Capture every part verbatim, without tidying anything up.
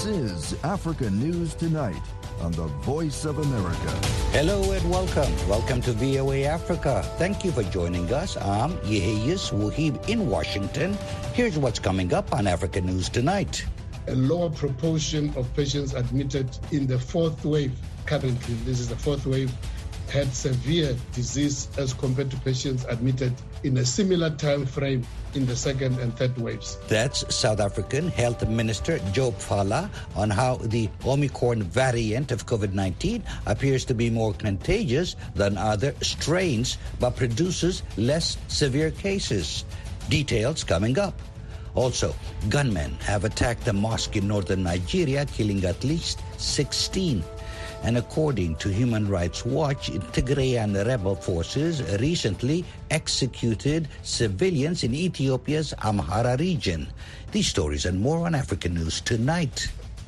This is Africa News Tonight on the Voice of America. Hello and welcome. Welcome to V O A Africa. Thank you for joining us. I'm Yeheyes Wuhib in Washington. Here's what's coming up on Africa News Tonight. A lower proportion of patients admitted in the fourth wave, currently, this is the fourth wave, had severe disease as compared to patients admitted in a similar time frame in the second and third waves. That's South African Health Minister Joe Phala on how the Omicron variant of COVID nineteen appears to be more contagious than other strains but produces less severe cases. Details coming up. Also, gunmen have attacked a mosque in northern Nigeria, killing at least sixteen. And according to Human Rights Watch, Tigrayan rebel forces recently executed civilians in Ethiopia's Amhara region. These stories and more on African News Tonight.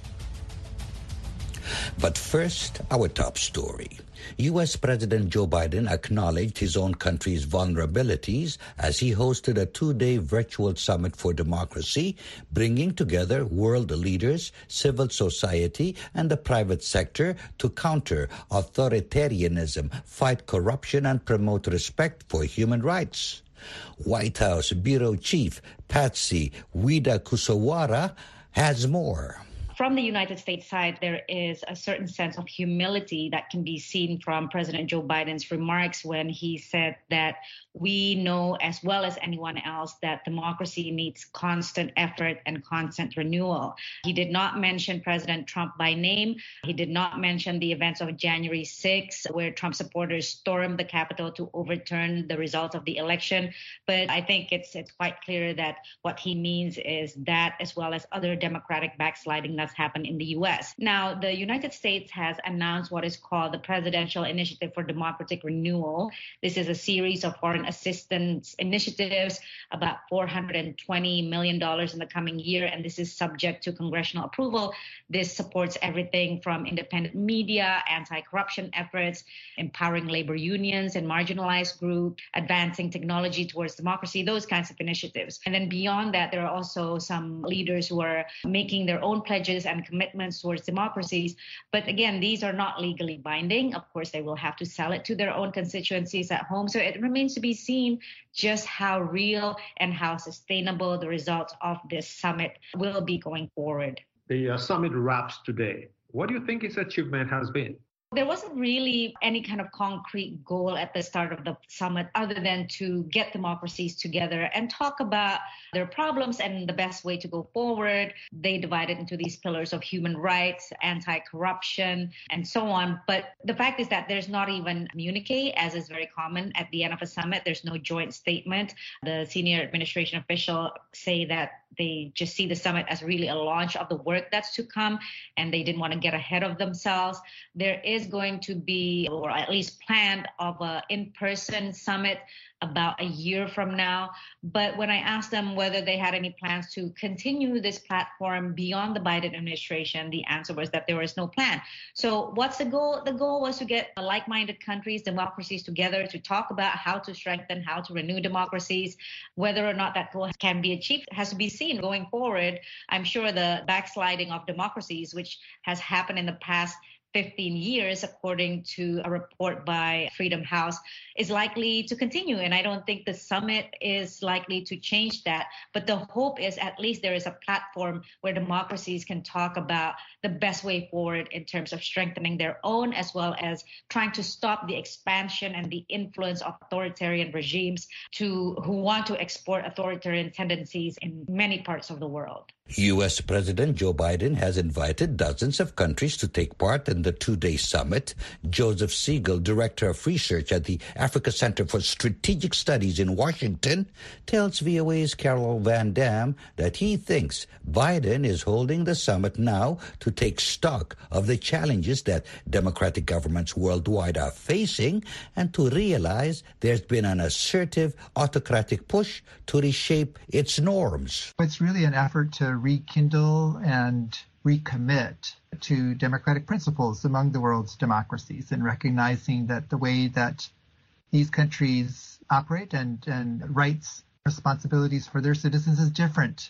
But first, our top story. U S. President Joe Biden acknowledged his own country's vulnerabilities as he hosted a two-day virtual summit for democracy, bringing together world leaders, civil society, and the private sector to counter authoritarianism, fight corruption, and promote respect for human rights. White House Bureau Chief Patsy Widakuswara has more. From the United States side, there is a certain sense of humility that can be seen from President Joe Biden's remarks when he said that we know as well as anyone else that democracy needs constant effort and constant renewal. He did not mention President Trump by name. He did not mention the events of January sixth, where Trump supporters stormed the Capitol to overturn the results of the election. But I think it's it's quite clear that what he means is that, as well as other democratic backsliding that's happened in the U S. Now, the United States has announced what is called the Presidential Initiative for Democratic Renewal. This is a series of foreign assistance initiatives, about four hundred twenty million dollars in the coming year, and this is subject to congressional approval. This supports everything from independent media, anti-corruption efforts, empowering labor unions and marginalized groups, advancing technology towards democracy, those kinds of initiatives. And then beyond that, there are also some leaders who are making their own pledges and commitments towards democracies. But again, these are not legally binding. Of course, they will have to sell it to their own constituencies at home. So it remains to be seen just how real and how sustainable the results of this summit will be going forward. The uh, summit wraps today. What do you think its achievement has been? There wasn't really any kind of concrete goal at the start of the summit other than to get democracies together and talk about their problems and the best way to go forward. They divided into these pillars of human rights, anti-corruption, and so on. But the fact is that there's not even a communique, as is very common at the end of a summit. There's no joint statement. The senior administration officials say that they just see the summit as really a launch of the work that's to come, and they didn't want to get ahead of themselves. There is going to be, or at least planned, of an in-person summit about a year from now. But when I asked them whether they had any plans to continue this platform beyond the Biden administration, the answer was that there was no plan. So what's the goal? The goal was to get like-minded countries, democracies together to talk about how to strengthen, how to renew democracies. Whether or not that goal can be achieved has to be seen going forward. I'm sure the backsliding of democracies, which has happened in the past fifteen years, according to a report by Freedom House, is likely to continue. And I don't think the summit is likely to change that. But the hope is at least there is a platform where democracies can talk about the best way forward in terms of strengthening their own, as well as trying to stop the expansion and the influence of authoritarian regimes to who want to export authoritarian tendencies in many parts of the world. U S. President Joe Biden has invited dozens of countries to take part in the two-day summit. Joseph Siegel, Director of Research at the Africa Center for Strategic Studies in Washington, tells V O A's Carol Van Dam that he thinks Biden is holding the summit now to take stock of the challenges that democratic governments worldwide are facing and to realize there's been an assertive autocratic push to reshape its norms. It's really an effort to rekindle and recommit to democratic principles among the world's democracies, and recognizing that the way that these countries operate and, and rights, responsibilities for their citizens is different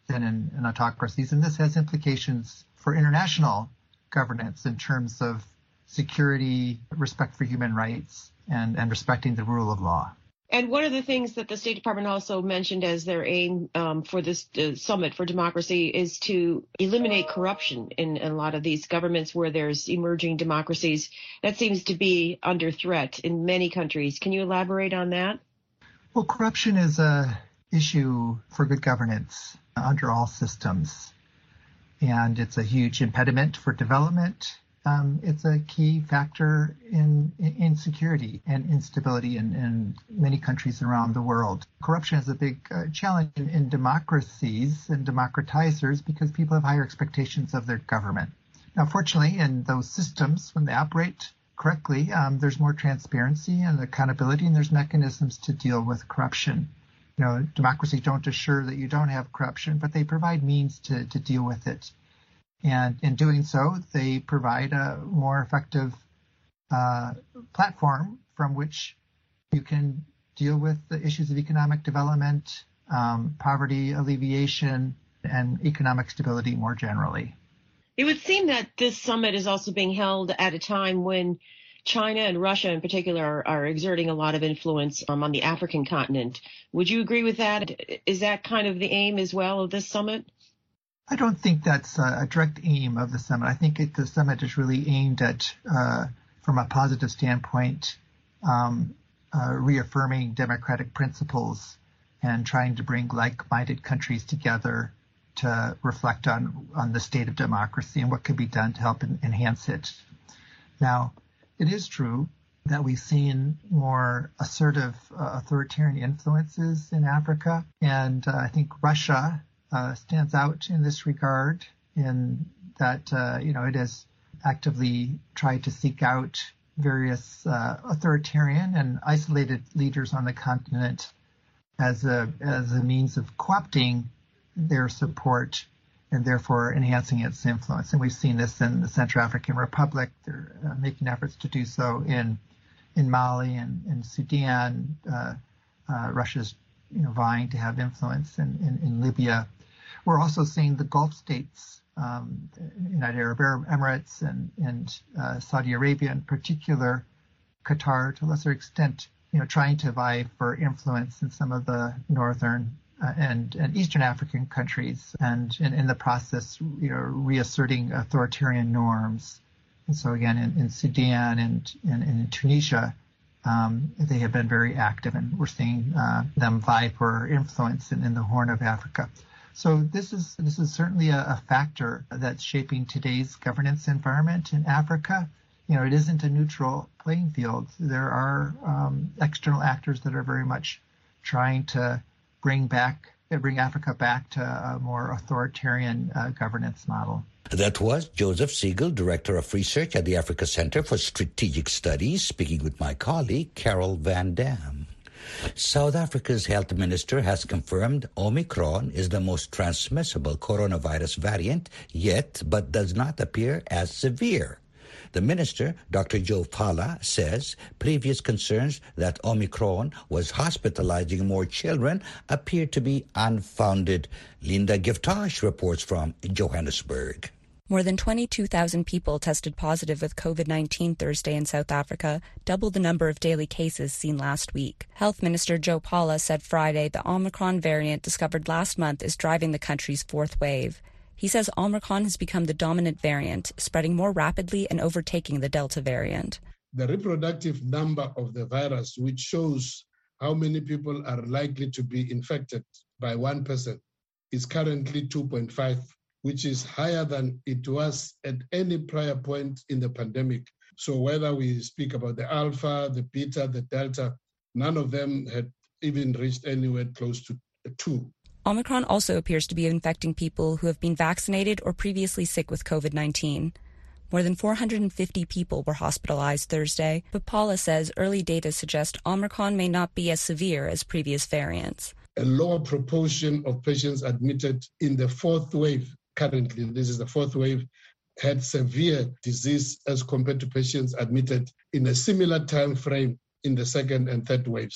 than in, in autocracies. And this has implications for international governance in terms of security, respect for human rights, and, and respecting the rule of law. And one of the things that the State Department also mentioned as their aim um, for this uh, summit for democracy is to eliminate corruption in, in a lot of these governments where there's emerging democracies. That seems to be under threat in many countries. Can you elaborate on that? Well, corruption is a issue for good governance under all systems, and it's a huge impediment for development. Um, it's a key factor in, in insecurity and instability in, in many countries around the world. Corruption is a big uh, challenge in, in democracies and democratizers because people have higher expectations of their government. Now, fortunately, in those systems, when they operate correctly, um, there's more transparency and accountability, and there's mechanisms to deal with corruption. You know, democracies don't assure that you don't have corruption, but they provide means to, to deal with it. And in doing so, they provide a more effective uh, platform from which you can deal with the issues of economic development, um, poverty alleviation, and economic stability more generally. It would seem that this summit is also being held at a time when China and Russia in particular are, are exerting a lot of influence um, on the African continent. Would you agree with that? Is that kind of the aim as well of this summit? I don't think that's a direct aim of the summit. I think it, the summit is really aimed at, uh, from a positive standpoint, um, uh, reaffirming democratic principles and trying to bring like-minded countries together to reflect on, on the state of democracy and what can be done to help in, enhance it. Now, it is true that we've seen more assertive uh, authoritarian influences in Africa, and uh, I think Russia Uh, stands out in this regard in that, uh, you know, it has actively tried to seek out various uh, authoritarian and isolated leaders on the continent as a, as a means of co-opting their support and therefore enhancing its influence. And we've seen this in the Central African Republic. They're uh, making efforts to do so in in Mali and in Sudan. Uh, uh, Russia's, you know, vying to have influence in, in, in Libya. We're also seeing the Gulf states, um, United Arab Emirates and, and uh, Saudi Arabia in particular, Qatar to a lesser extent, you know, trying to vie for influence in some of the northern uh, and, and eastern African countries, and in, in the process, you know, reasserting authoritarian norms. And so again, in, in Sudan and, and, and in Tunisia, um, they have been very active, and we're seeing uh, them vie for influence in, in the Horn of Africa. So this is this is certainly a, a factor that's shaping today's governance environment in Africa. You know, it isn't a neutral playing field. There are um, external actors that are very much trying to bring back, bring Africa back to a more authoritarian uh, governance model. That was Joseph Siegel, Director of Research at the Africa Center for Strategic Studies, speaking with my colleague, Carol Van Dam. South Africa's health minister has confirmed Omicron is the most transmissible coronavirus variant yet, but does not appear as severe. The minister, Doctor Joe Phala, says previous concerns that Omicron was hospitalizing more children appear to be unfounded. Linda Giftash reports from Johannesburg. More than twenty-two thousand people tested positive with COVID nineteen Thursday in South Africa, double the number of daily cases seen last week. Health Minister Joe Phala said Friday the Omicron variant discovered last month is driving the country's fourth wave. He says Omicron has become the dominant variant, spreading more rapidly and overtaking the Delta variant. The reproductive number of the virus, which shows how many people are likely to be infected by one person, is currently two point five. Which is higher than it was at any prior point in the pandemic. So whether we speak about the Alpha, the Beta, the Delta, none of them had even reached anywhere close to two. Omicron also appears to be infecting people who have been vaccinated or previously sick with COVID nineteen. More than four hundred fifty people were hospitalized Thursday, but Phala says early data suggest Omicron may not be as severe as previous variants. A lower proportion of patients admitted in the fourth wave, currently, this is the fourth wave, had severe disease as compared to patients admitted in a similar time frame in the second and third waves.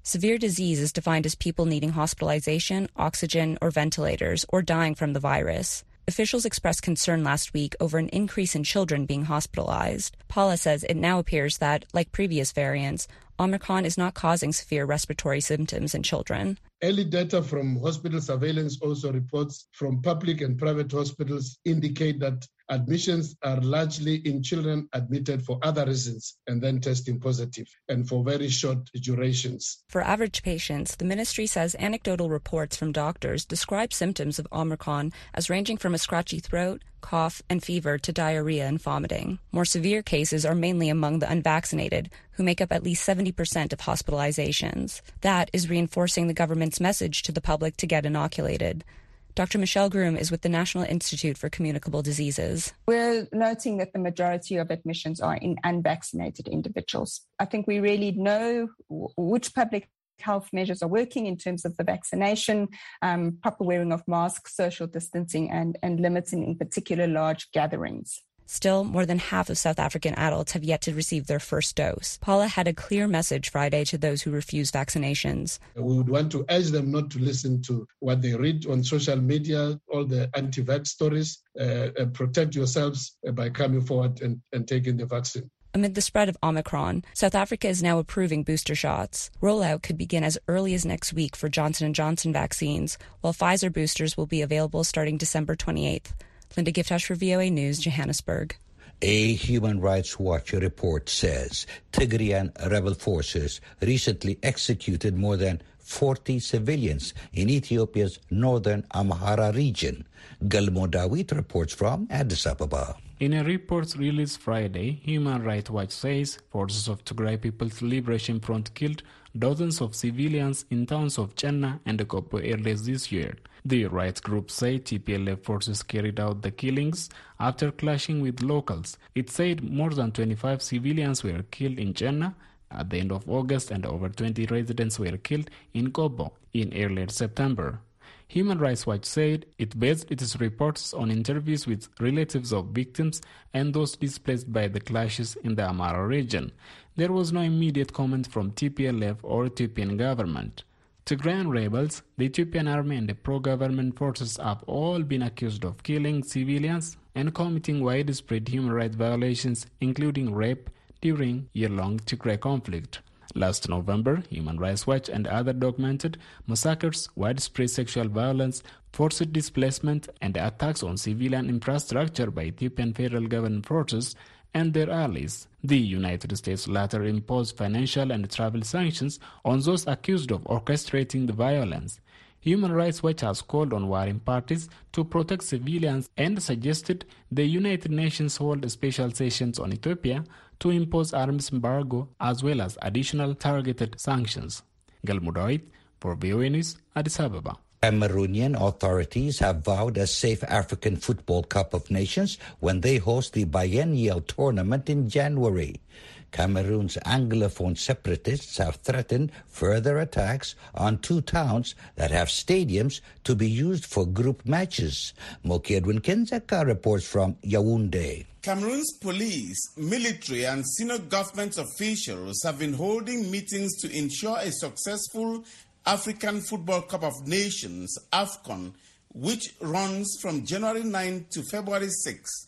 Severe disease is defined as people needing hospitalization, oxygen, or ventilators, or dying from the virus. Officials expressed concern last week over an increase in children being hospitalized. Paula says it now appears that, like previous variants, Omicron is not causing severe respiratory symptoms in children. Early data from hospital surveillance also reports from public and private hospitals indicate that admissions are largely in children admitted for other reasons and then testing positive and for very short durations. For average patients, the ministry says anecdotal reports from doctors describe symptoms of Omicron as ranging from a scratchy throat, cough, and fever to diarrhea and vomiting. More severe cases are mainly among the unvaccinated, who make up at least seventy percent of hospitalizations. That is reinforcing the government's message to the public to get inoculated. Doctor Michelle Groom is with the National Institute for Communicable Diseases. We're noting that the majority of admissions are in unvaccinated individuals. I think we really know w- which public health measures are working in terms of the vaccination, um, proper wearing of masks, social distancing, and, and limiting in particular large gatherings. Still, more than half of South African adults have yet to receive their first dose. Paula had a clear message Friday to those who refuse vaccinations. We would want to urge them not to listen to what they read on social media, all the anti-vax stories. Uh, and protect yourselves by coming forward and, and taking the vaccine. Amid the spread of Omicron, South Africa is now approving booster shots. Rollout could begin as early as next week for Johnson and Johnson vaccines, while Pfizer boosters will be available starting December twenty-eighth. Linda Giftash for V O A News, Johannesburg. A Human Rights Watch report says Tigrayan rebel forces recently executed more than forty civilians in Ethiopia's northern Amhara region. Galmo Dawit reports from Addis Ababa. In a report released Friday, Human Rights Watch says forces of Tigray People's Liberation Front killed dozens of civilians in towns of Chenna and Kopo earlier this year. The rights group say T P L F forces carried out the killings after clashing with locals. It said more than twenty-five civilians were killed in Chenna at the end of August and over twenty residents were killed in Kopo in early September. Human Rights Watch said it based its reports on interviews with relatives of victims and those displaced by the clashes in the Amhara region. There was no immediate comment from T P L F or Ethiopian government. Tigrayan rebels, the Ethiopian army and the pro-government forces have all been accused of killing civilians and committing widespread human rights violations, including rape, during year-long Tigray conflict. Last November, Human Rights Watch and others documented massacres, widespread sexual violence, forced displacement, and attacks on civilian infrastructure by Ethiopian federal government forces and their allies. The United States later imposed financial and travel sanctions on those accused of orchestrating the violence. Human Rights Watch has called on warring parties to protect civilians and suggested the United Nations hold special sessions on Ethiopia to impose arms embargo as well as additional targeted sanctions. Galmudawit for V O A News, Addis Ababa. Cameroonian authorities have vowed a safe African Football Cup of Nations when they host the biennial tournament in January. Cameroon's Anglophone separatists have threatened further attacks on two towns that have stadiums to be used for group matches. Moki Edwin Kenzeka reports from Yaoundé. Cameroon's police, military and senior government officials have been holding meetings to ensure a successful African Football Cup of Nations, AFCON, which runs from January ninth to February sixth.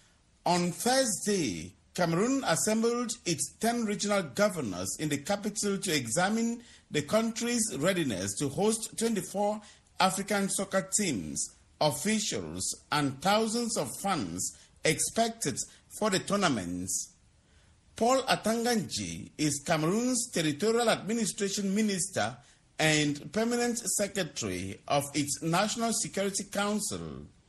On Thursday, Cameroon assembled its ten regional governors in the capital to examine the country's readiness to host twenty-four African soccer teams, officials, and thousands of fans expected for the tournaments. Paul Atanganji is Cameroon's Territorial Administration Minister and Permanent Secretary of its National Security Council.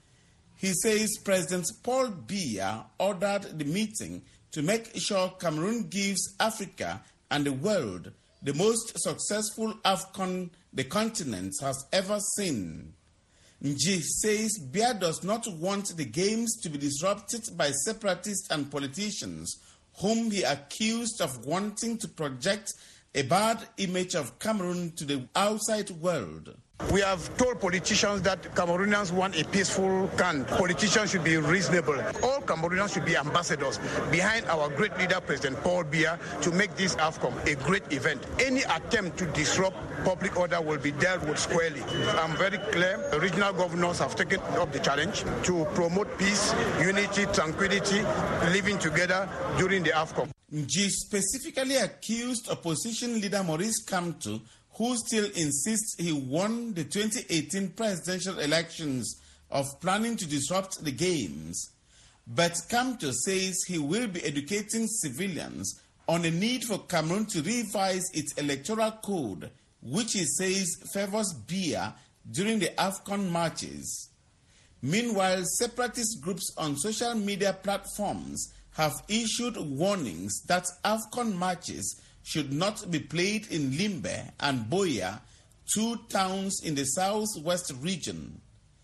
He says President Paul Biya ordered the meeting to make sure Cameroon gives Africa and the world the most successful AFCON the continent has ever seen. Nji says Biya does not want the games to be disrupted by separatists and politicians whom he accused of wanting to project a bad image of Cameroon to the outside world. We have told politicians that Cameroonians want a peaceful can. Politicians should be reasonable. All Cameroonians should be ambassadors behind our great leader, President Paul Biya, to make this AFCON a great event. Any attempt to disrupt public order will be dealt with squarely. I'm very clear. The regional governors have taken up the challenge to promote peace, unity, tranquility, living together during the AFCON. G specifically accused opposition leader Maurice Kamto, who still insists he won the twenty eighteen presidential elections, of planning to disrupt the games. But Kamto says he will be educating civilians on the need for Cameroon to revise its electoral code, which he says favors Biya during the AFCON matches. Meanwhile, separatist groups on social media platforms have issued warnings that AFCON matches should not be played in Limbe and Buea, two towns in the southwest region.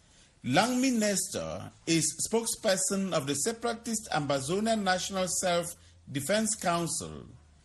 Langmi Nestor is spokesperson of the separatist Ambazonia National Self-Defense Council.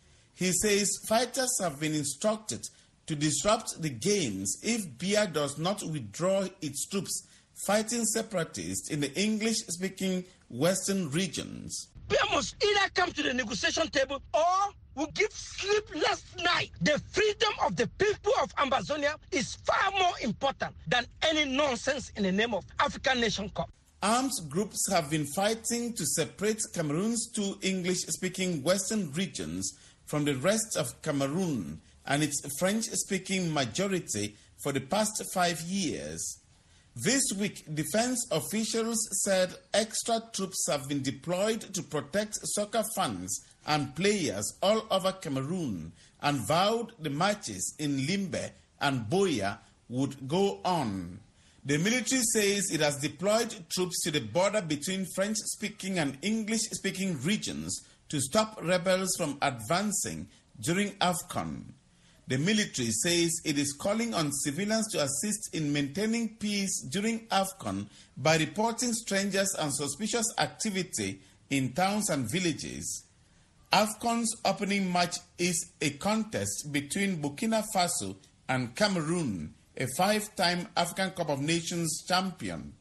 He says fighters have been instructed to disrupt the games if Biya does not withdraw its troops fighting separatists in the English-speaking western regions. Biya must either come to the negotiation table or will give sleepless night. The freedom of the people of Ambazonia is far more important than any nonsense in the name of African Nation Cup. Armed groups have been fighting to separate Cameroon's two English-speaking western regions from the rest of Cameroon and its French-speaking majority for the past five years. This week, defense officials said extra troops have been deployed to protect soccer fans and players all over Cameroon and vowed the matches in Limbe and Buea would go on. The military says it has deployed troops to the border between French-speaking and English-speaking regions to stop rebels from advancing during AFCON. The military says it is calling on civilians to assist in maintaining peace during AFCON by reporting strangers and suspicious activity in towns and villages. AFCON's opening match is a contest between Burkina Faso and Cameroon, a five-time African Cup of Nations champion.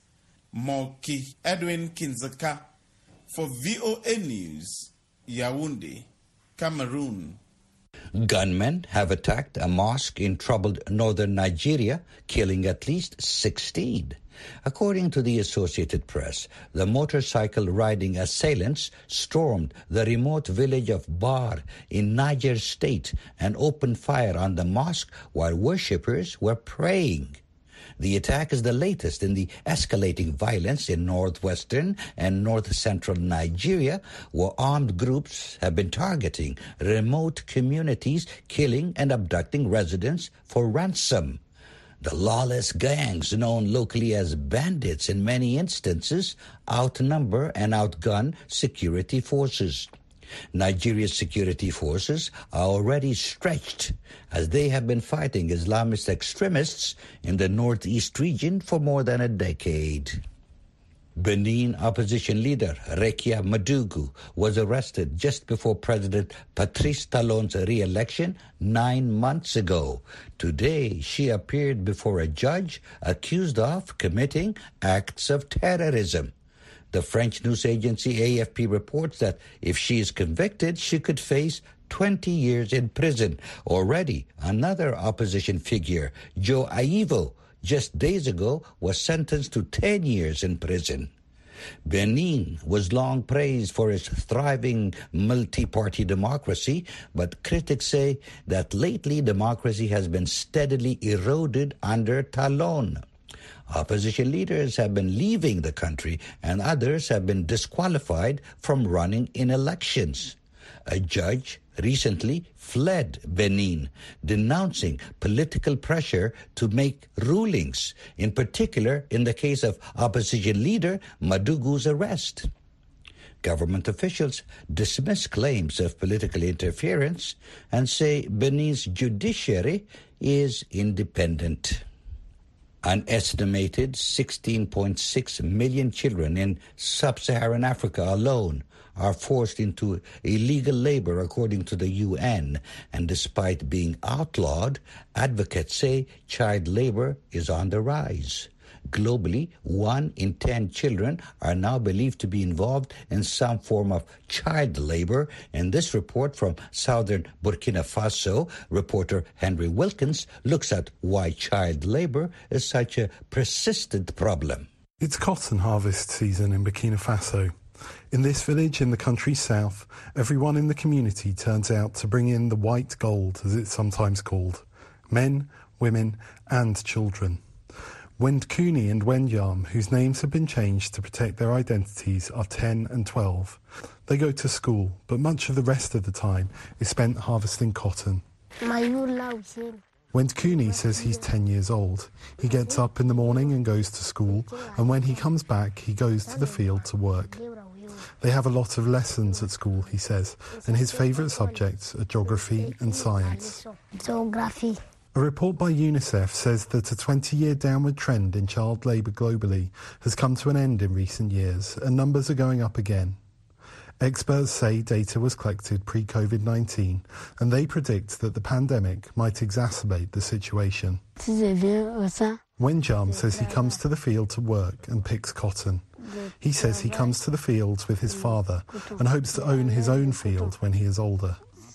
Moki Edwin Kinzaka for V O A News, Yaoundé, Cameroon. Gunmen have attacked a mosque in troubled northern Nigeria, killing at least sixteen. According to the Associated Press, the motorcycle-riding assailants stormed the remote village of Bar in Niger State and opened fire on the mosque while worshippers were praying. The attack is the latest in the escalating violence in northwestern and north-central Nigeria, where armed groups have been targeting remote communities, killing and abducting residents for ransom. The lawless gangs, known locally as bandits in many instances, outnumber and outgun security forces. Nigeria's security forces are already stretched as they have been fighting Islamist extremists in the northeast region for more than a decade. Benin opposition leader Rekia Madugu was arrested just before President Patrice Talon's re-election nine months ago. Today, she appeared before a judge accused of committing acts of terrorism. The French news agency A F P reports that if she is convicted, she could face twenty years in prison. Already, another opposition figure, Joe Aivo, just days ago was sentenced to ten years in prison. Benin was long praised for its thriving multi-party democracy, but critics say that lately democracy has been steadily eroded under Talon. Opposition leaders have been leaving the country and others have been disqualified from running in elections. A judge recently fled Benin, denouncing political pressure to make rulings, in particular in the case of opposition leader Madugu's arrest. Government officials dismiss claims of political interference and say Benin's judiciary is independent. An estimated sixteen point six million children in sub-Saharan Africa alone are forced into illegal labor, according to the U N. And despite being outlawed, advocates say child labor is on the rise. Globally, one in ten children are now believed to be involved in some form of child labor. And this report from southern Burkina Faso, reporter Henry Wilkins, looks at why child labor is such a persistent problem. It's cotton harvest season in Burkina Faso. In this village in the country's south, everyone in the community turns out to bring in the white gold, as it's sometimes called. Men, women and children. Wendkuni and Wenyam, whose names have been changed to protect their identities, are ten and twelve. They go to school, but much of the rest of the time is spent harvesting cotton. Wendkuni says he's ten years old. He gets up in the morning and goes to school, and when he comes back, he goes to the field to work. They have a lot of lessons at school, he says, and his favourite subjects are geography and science. Geography. A report by UNICEF says that a twenty-year downward trend in child labour globally has come to an end in recent years, and numbers are going up again. Experts say data was collected pre-COVID nineteen, and they predict that the pandemic might exacerbate the situation. Wenjam says he comes to the field to work and picks cotton. He says he comes to the fields with his father and hopes to own his own field when he is older.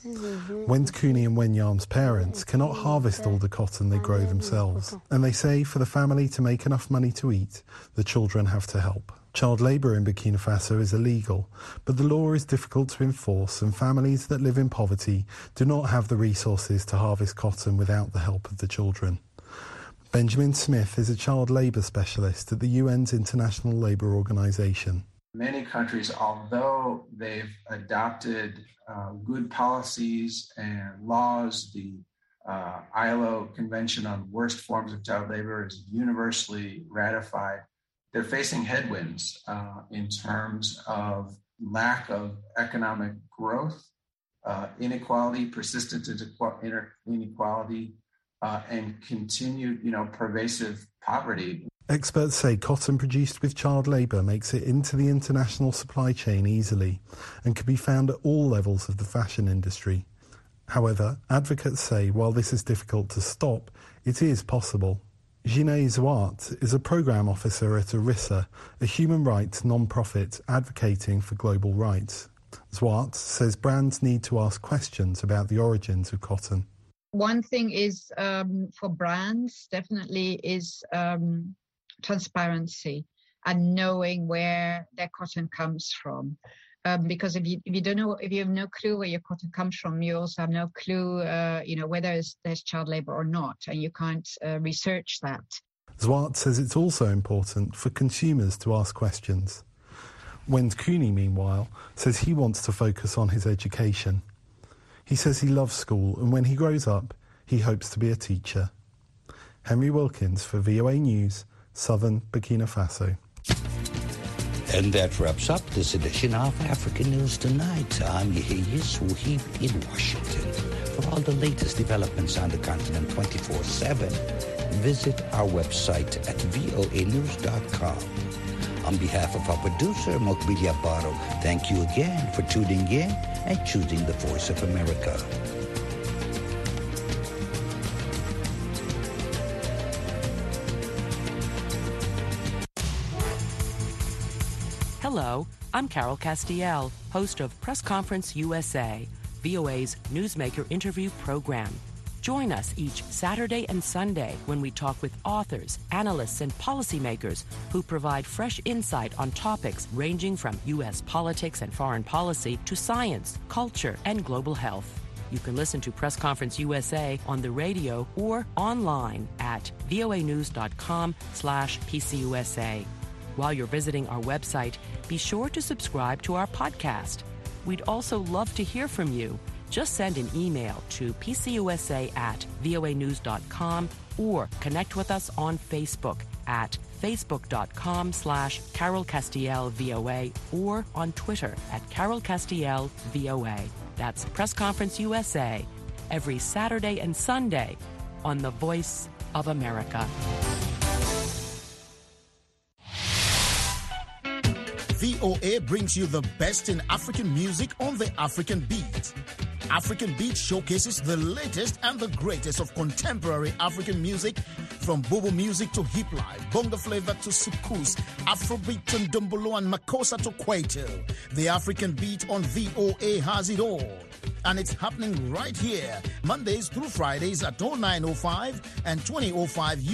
Wendkuni and Wenyam's parents cannot harvest all the cotton they grow themselves, and they say for the family to make enough money to eat, the children have to help. Child labour in Burkina Faso is illegal, but the law is difficult to enforce, and families that live in poverty do not have the resources to harvest cotton without the help of the children. Benjamin Smith is a child labour specialist at the U N's International Labour Organization. Many countries, although they've adopted uh, good policies and laws, the uh, I L O Convention on Worst Forms of Child Labor is universally ratified. They're facing headwinds uh, in terms of lack of economic growth, uh, inequality, persistent inequality, uh, and continued, you know, pervasive poverty. Experts say cotton produced with child labour makes it into the international supply chain easily and can be found at all levels of the fashion industry. However, advocates say while this is difficult to stop, it is possible. Gine Zwart is a programme officer at Arissa, a human rights non-profit advocating for global rights. Zwart says brands need to ask questions about the origins of cotton. One thing is um, for brands definitely is um, transparency and knowing where their cotton comes from. Um, because if you if you don't know, if you have no clue where your cotton comes from, you also have no clue, uh, you know, whether there's, there's child labour or not, and you can't uh, research that. Zwart says it's also important for consumers to ask questions. Wendkuni, meanwhile, says he wants to focus on his education. He says he loves school, and when he grows up, he hopes to be a teacher. Henry Wilkins for V O A News, Southern Burkina Faso. And that wraps up this edition of African News Tonight. I'm Yehia Suhib in Washington. For all the latest developments on the continent twenty-four seven, visit our website at V O A news dot com. On behalf of our producer, Mokbilia Baro, thank you again for tuning in and choosing the Voice of America. Hello, I'm Carol Castiel, host of Press Conference U S A, V O A's newsmaker interview program. Join us each Saturday and Sunday when we talk with authors, analysts, and policymakers who provide fresh insight on topics ranging from U S politics and foreign policy to science, culture, and global health. You can listen to Press Conference U S A on the radio or online at voa news dot com slash P C U S A. While you're visiting our website, be sure to subscribe to our podcast. We'd also love to hear from you. Just send an email to p c u s a at voa news dot com or connect with us on Facebook at facebook dot com slash Carol Castiel V O A or on Twitter at Carol Castiel V O A. That's Press Conference U S A, every Saturday and Sunday on the Voice of America. V O A brings you the best in African music on the African Beat. African Beat showcases the latest and the greatest of contemporary African music, from Bobo music to hip life, bongo flavor to soukous, Afrobeat to Ndombolo and Makossa to Kwaito. The African Beat on V O A has it all. And it's happening right here, Mondays through Fridays at oh nine oh five and twenty oh five